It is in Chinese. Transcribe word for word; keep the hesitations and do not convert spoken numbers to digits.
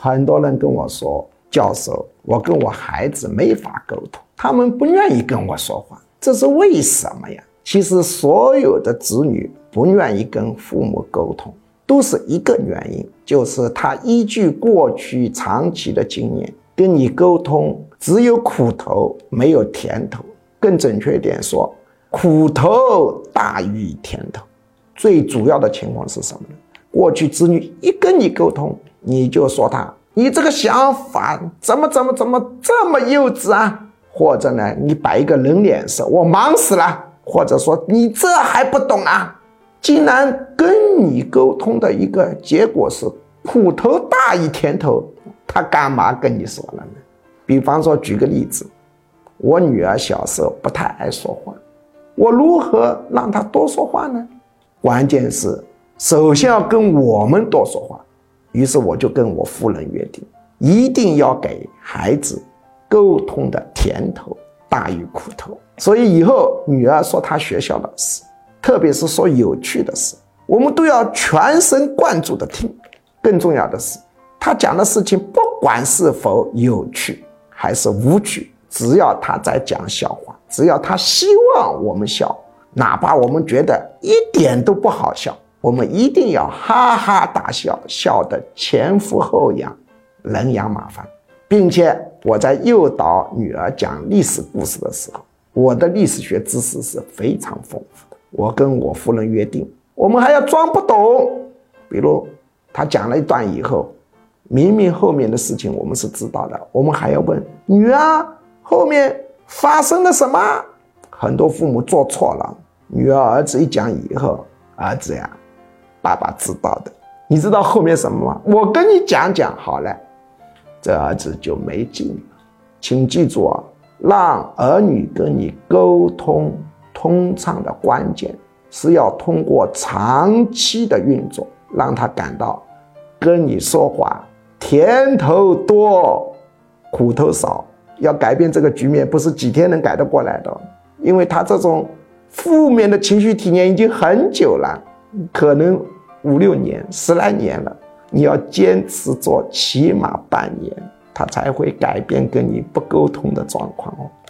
很多人跟我说，教授，我跟我孩子没法沟通，他们不愿意跟我说话，这是为什么呀？其实所有的子女不愿意跟父母沟通，都是一个原因，就是他依据过去长期的经验，跟你沟通只有苦头没有甜头，更准确一点说，苦头大于甜头。最主要的情况是什么呢？过去子女一跟你沟通，你就说他，你这个想法怎么怎么怎么这么幼稚啊？或者呢，你摆一个冷脸色，我忙死了，或者说你这还不懂啊？既然跟你沟通的一个结果是苦头大于甜头，他干嘛跟你说了呢？比方说举个例子，我女儿小时候不太爱说话，我如何让她多说话呢？关键是首先要跟我们多说话，于是我就跟我夫人约定，一定要给孩子沟通的甜头大于苦头。所以以后女儿说她学校的事，特别是说有趣的事，我们都要全神贯注的听。更重要的是，她讲的事情不管是否有趣还是无趣，只要她在讲笑话，只要她希望我们笑，哪怕我们觉得一点都不好笑，我们一定要哈哈大笑，笑得前俯后仰，人仰马翻。并且我在诱导女儿讲历史故事的时候，我的历史学知识是非常丰富的。我跟我夫人约定，我们还要装不懂。比如她讲了一段以后，明明后面的事情我们是知道的，我们还要问女儿后面发生了什么。很多父母做错了，女儿儿子一讲以后，儿子呀，爸爸知道的，你知道后面什么吗？我跟你讲讲好了，这儿子就没劲了。请记住啊，让儿女跟你沟通通畅的关键是要通过长期的运作，让他感到跟你说话甜头多苦头少。要改变这个局面不是几天能改得过来的，因为他这种负面的情绪体验已经很久了，可能五六年十来年了，你要坚持做起码半年，他才会改变跟你不沟通的状况哦。